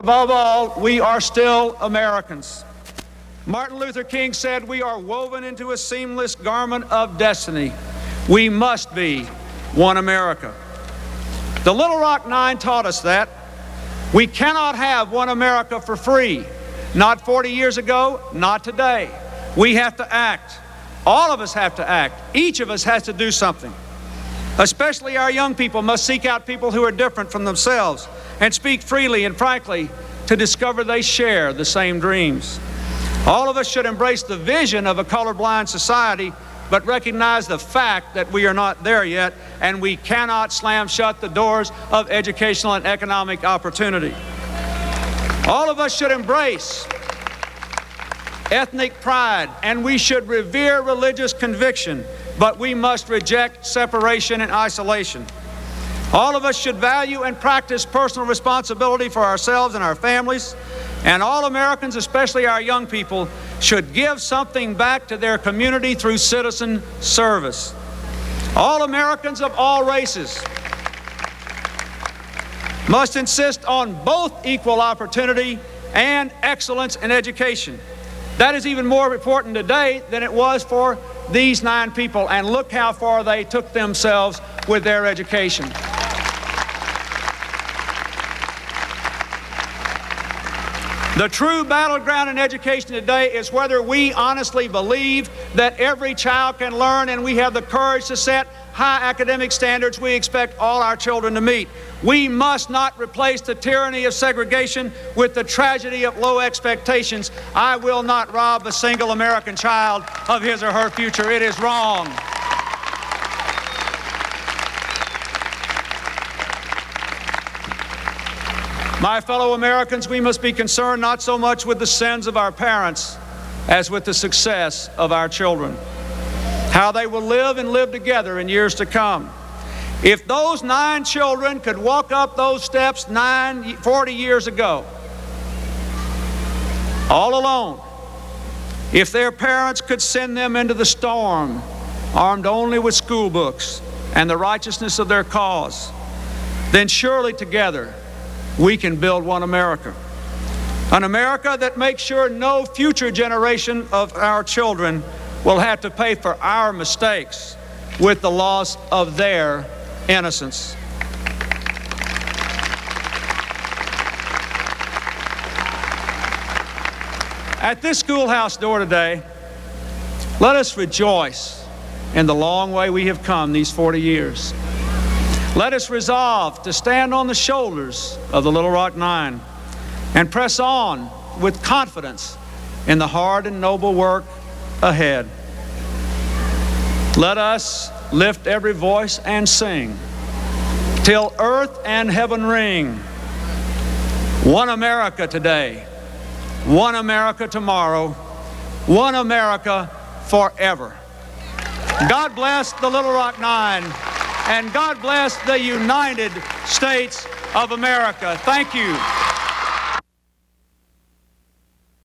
Above all, we are still Americans. Martin Luther King said, "We are woven into a seamless garment of destiny. We must be one America." The Little Rock Nine taught us that. We cannot have one America for free. Not 40 years ago, not today. We have to act. All of us have to act. Each of us has to do something. Especially our young people must seek out people who are different from themselves and speak freely and frankly to discover they share the same dreams. All of us should embrace the vision of a colorblind society, but recognize the fact that we are not there yet, and we cannot slam shut the doors of educational and economic opportunity. All of us should embrace ethnic pride, and we should revere religious conviction, but we must reject separation and isolation. All of us should value and practice personal responsibility for ourselves and our families, and all Americans, especially our young people, should give something back to their community through citizen service. All Americans of all races must insist on both equal opportunity and excellence in education. That is even more important today than it was for these 9 people, and look how far they took themselves with their education. The true battleground in education today is whether we honestly believe that every child can learn and we have the courage to set high academic standards we expect all our children to meet. We must not replace the tyranny of segregation with the tragedy of low expectations. I will not rob a single American child of his or her future. It is wrong. My fellow Americans, we must be concerned not so much with the sins of our parents as with the success of our children, how they will live and live together in years to come. If those 9 children could walk up those steps 40 years ago, all alone, if their parents could send them into the storm, armed only with school books and the righteousness of their cause, then surely together we can build one America. An America that makes sure no future generation of our children will have to pay for our mistakes with the loss of their innocence. At this schoolhouse door today, let us rejoice in the long way we have come these 40 years. Let us resolve to stand on the shoulders of the Little Rock Nine and press on with confidence in the hard and noble work ahead. Let us lift every voice and sing till earth and heaven ring. One America today, one America tomorrow, one America forever. God bless the Little Rock Nine, and God bless the United States of America. Thank you.